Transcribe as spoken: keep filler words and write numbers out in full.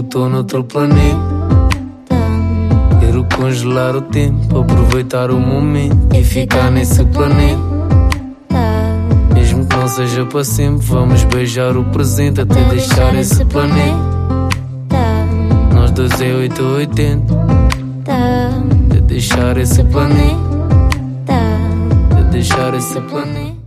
tipo tô noutro planeta. Quero congelar o tempo, aproveitar o momento e ficar nesse planeta. Mesmo que não seja para sempre, vamos beijar o presente até deixar esse planeta. Nós dois é oito ou oitenta. De deixar esse planeta. De deixar esse planeta.